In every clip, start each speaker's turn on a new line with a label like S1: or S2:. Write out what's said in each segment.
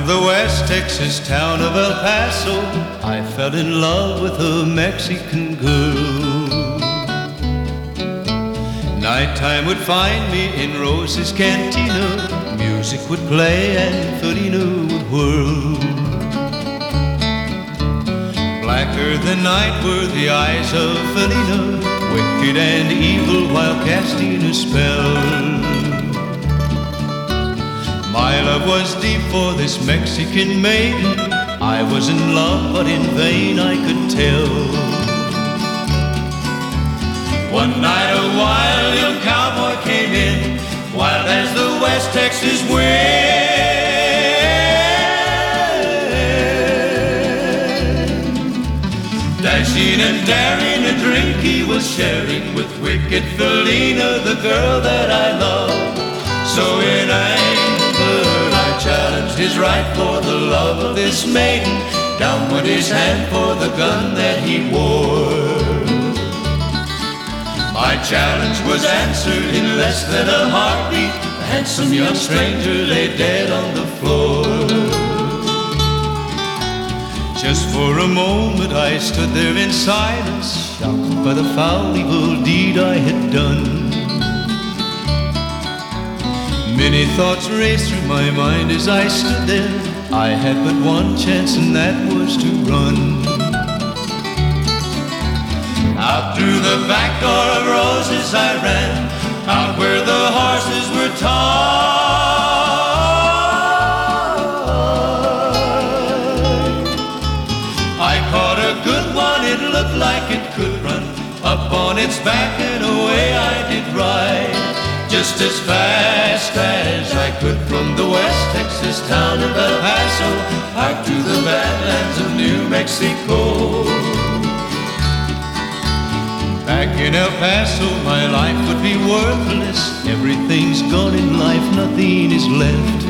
S1: the West Texas town of El Paso, I fell in love with a Mexican girl. Nighttime would find me in Rose's Cantina. Music would play and Felina would whirl. Blacker than night were the eyes of Felina, wicked and evil while casting a spell. My love was deep for this Mexican maiden. I was in love, but in vain I could tell. One night a wild young cowboy came in, wild as the West Texas wind. Dashing and daring, a drink he was sharing with wicked Felina, the girl that I love. So in anger I challenged his right for the love of this maiden. Down went his hand for the gun that he wore. My challenge was answered in less than a heartbeat. The handsome young stranger lay dead on the floor. Just for a moment I stood there in silence, shocked by the foul evil deed I had done. Many thoughts raced through my mind as I stood there. I had but one chance, and that was to run. Out through the back door of Roses I ran, out where the horses were tied. I caught a good one, it looked like it could run. Up on its back and away I did ride, just as fast as I could from the West Texas town of El Paso out to the badlands of New Mexico. Back in El Paso my life would be worthless. Everything's gone in life, nothing is left.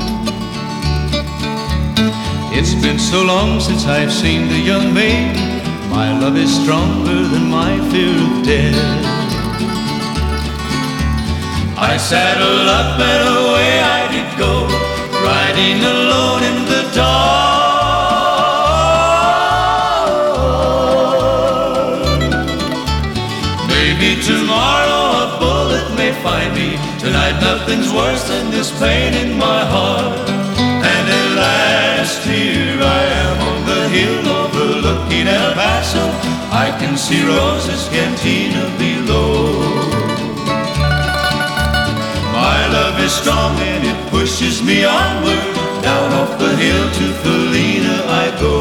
S1: It's been so long since I've seen the young maiden. My love is stronger than my fear of death. I saddled up and away I did go, riding alone in the dark. Maybe tomorrow a bullet may find me. Tonight nothing's worse than this pain in my heart. And at last here I am on the hill overlooking El Paso. I can see Rose's Cantina below. My love is strong and it pushes me onward. Down off the hill to Felina I go.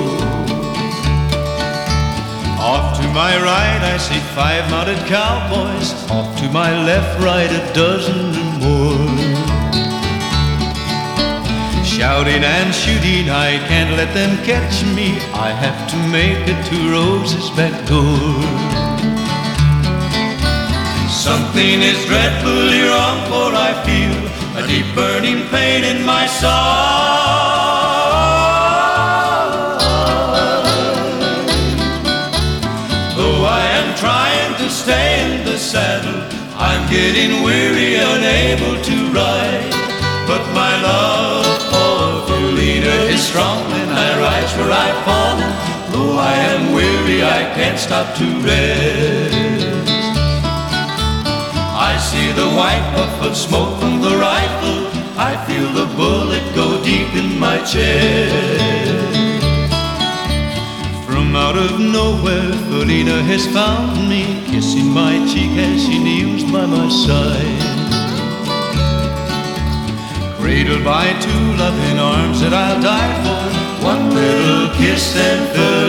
S1: Off to my right I see 5 mounted cowboys. Off to my left, right, a dozen or more. Shouting and shooting, I can't let them catch me. I have to make it to Rose's back door. Something is dreadfully wrong, for I feel a deep burning pain in my side. Though I am trying to stay in the saddle, I'm getting weary, unable to ride. But my love for Felina is strong, and I rise where I've fallen. Though I am weary, I can't stop to rest. I see the white puff of smoke from the rifle. I feel the bullet go deep in my chest. From out of nowhere, Felina has found me, kissing my cheek as she kneels by my side. Cradled by 2 loving arms that I'll die for, one little kiss and